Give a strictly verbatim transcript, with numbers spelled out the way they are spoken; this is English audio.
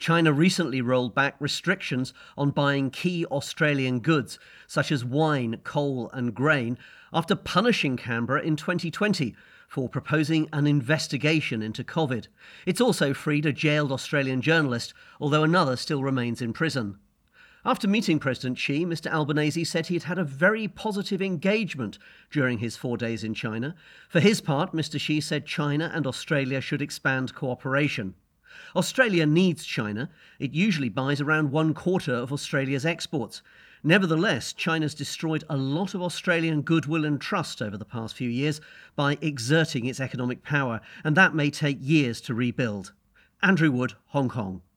China recently rolled back restrictions on buying key Australian goods, such as wine, coal, and grain, after punishing Canberra in twenty twenty for proposing an investigation into COVID. It's also freed a jailed Australian journalist, although another still remains in prison. After meeting President Xi, Mister Albanese said he'd had a very positive engagement during his four days in China. For his part, Mister Xi said China and Australia should expand cooperation. Australia needs China. It usually buys around one quarter of Australia's exports. Nevertheless, China's destroyed a lot of Australian goodwill and trust over the past few years by exerting its economic power, and that may take years to rebuild. Andrew Wood, Hong Kong.